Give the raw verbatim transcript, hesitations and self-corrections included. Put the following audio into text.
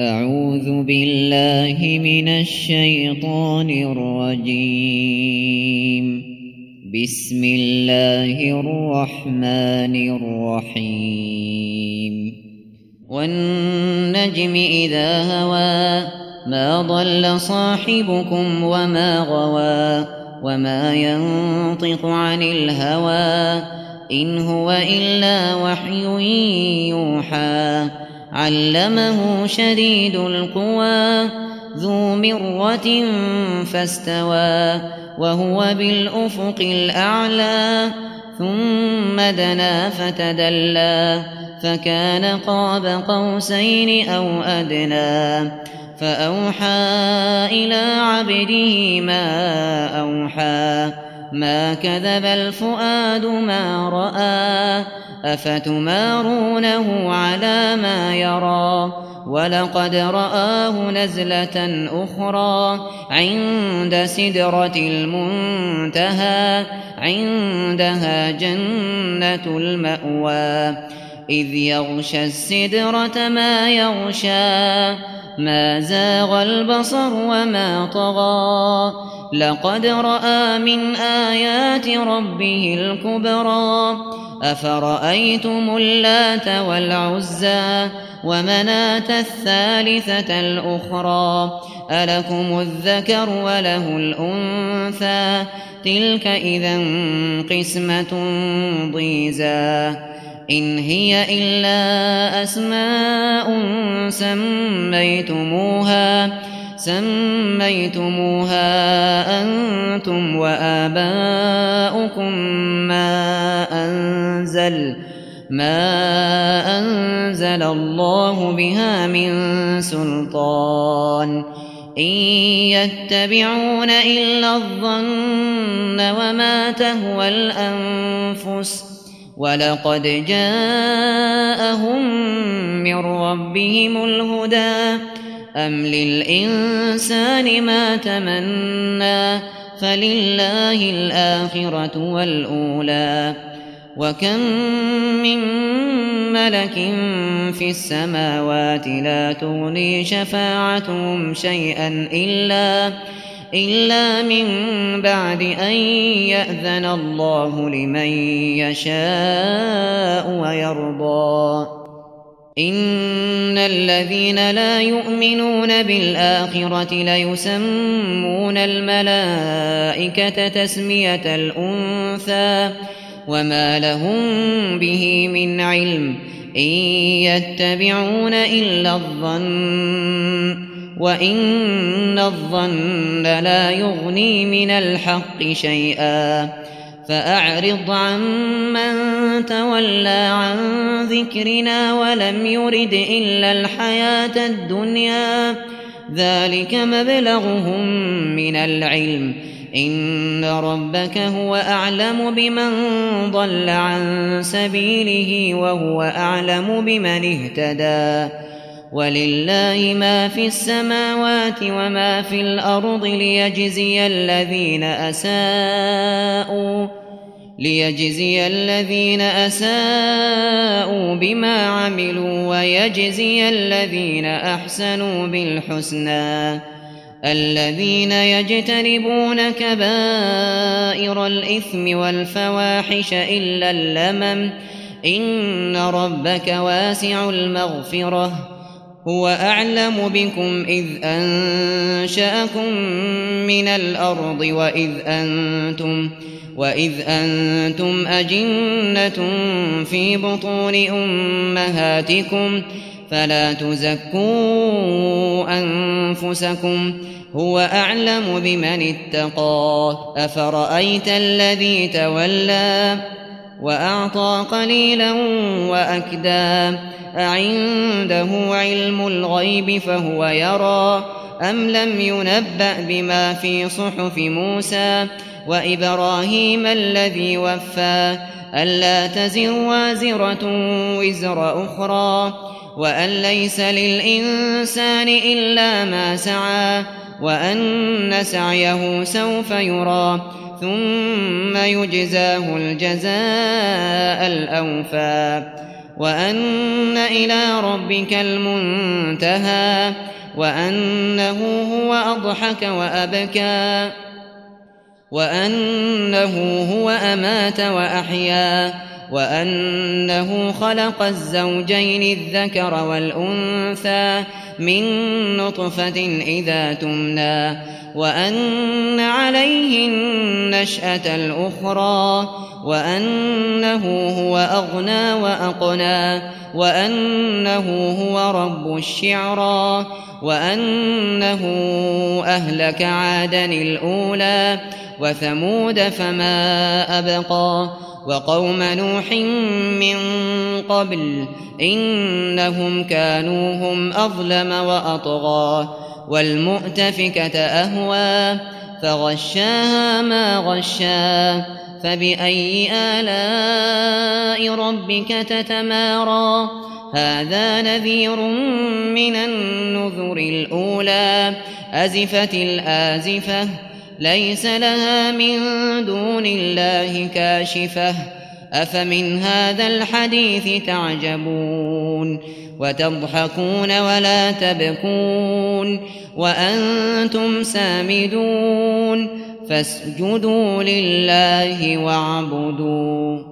أعوذ بالله من الشيطان الرجيم. بسم الله الرحمن الرحيم. والنجم إذا هوى ما ضل صاحبكم وما غوى وما ينطق عن الهوى إن هو إلا وحي يوحى علمه شديد القوى ذو مرة فاستوى وهو بالأفق الأعلى ثم دنا فتدلى فكان قاب قوسين أو أدنى فأوحى إلى عبده ما أوحى ما كذب الفؤاد ما رأى أفتمارونه على ما يرى ولقد رآه نزلة أخرى عند سدرة المنتهى عندها جنة المأوى إذ يغشى السدرة ما يغشى ما زاغ البصر وما طغى لقد رأى من آيات ربه الكبرى أفرأيتم اللات والعزى ومناة الثالثة الأخرى ألكم الذكر وله الأنثى تلك إذا قسمة ضيزى إن هي إلا أسماء سميتموها سميتموها أنتم وآباؤكم ما أنزل ما أنزل الله بها من سلطان إن يتبعون إلا الظن وما تهوى الأنفس ولقد جاءهم من ربهم الهدى أم للإنسان ما تمنى فلله الآخرة والأولى وكم من ملك في السماوات لا تغني شفاعتهم شيئا إلا إلا من بعد أن يأذن الله لمن يشاء ويرضى إن الذين لا يؤمنون بالآخرة ليسمون الملائكة تسمية الأنثى وما لهم به من علم إن يتبعون إلا الظن وإن الظن لا يغني من الحق شيئا فأعرض عمن تولى عن ذكرنا ولم يرد إلا الحياة الدنيا ذلك مبلغهم من العلم إن ربك هو أعلم بمن ضل عن سبيله وهو أعلم بمن اهتدى ولله ما في السماوات وما في الأرض ليجزي الذين أساءوا ليجزي الذين أساءوا بما عملوا ويجزي الذين أحسنوا بالحسنى الذين يجتنبون كبائر الإثم والفواحش إلا اللمم إن ربك واسع المغفرة هو أعلم بكم إذ أنشأكم من الأرض وإذ أنتم وإذ أنتم أجنة في بطون أمهاتكم فلا تزكوا أنفسكم هو أعلم بمن اتقى أفرأيت الذي تولى وأعطى قليلا وأكدى أعنده علم الغيب فهو يرى أم لم ينبأ بما في صحف موسى وإبراهيم الذي وفى ألا تزر وازرة وزر أخرى وأن ليس للإنسان إلا ما سعى وأن سعيه سوف يرى ثم يجزاه الجزاء الأوفى وأن إلى ربك المنتهى وأنه هو أضحك وأبكى وأنه هو أمات وأحيا وأنه خلق الزوجين الذكر والأنثى من نطفة إذا تمنى وأن عليه النشأة الأخرى وأنه هو أغنى وأقنى وأنه هو رب الشعرى وأنه أهلك عادا الأولى وثمود فما أبقى وقوم نوح من قبل إنهم كانوا هم أظلم وأطغى والمؤتفكة أهوى فغشاها ما غشا فبأي آلاء ربك تتمارى هذا نذير من النذر الأولى أزفت الآزفة ليس لها من دون الله كاشفة أفمن هذا الحديث تعجبون وتضحكون ولا تبكون وأنتم سامدون فاسجدوا لله واعبدوا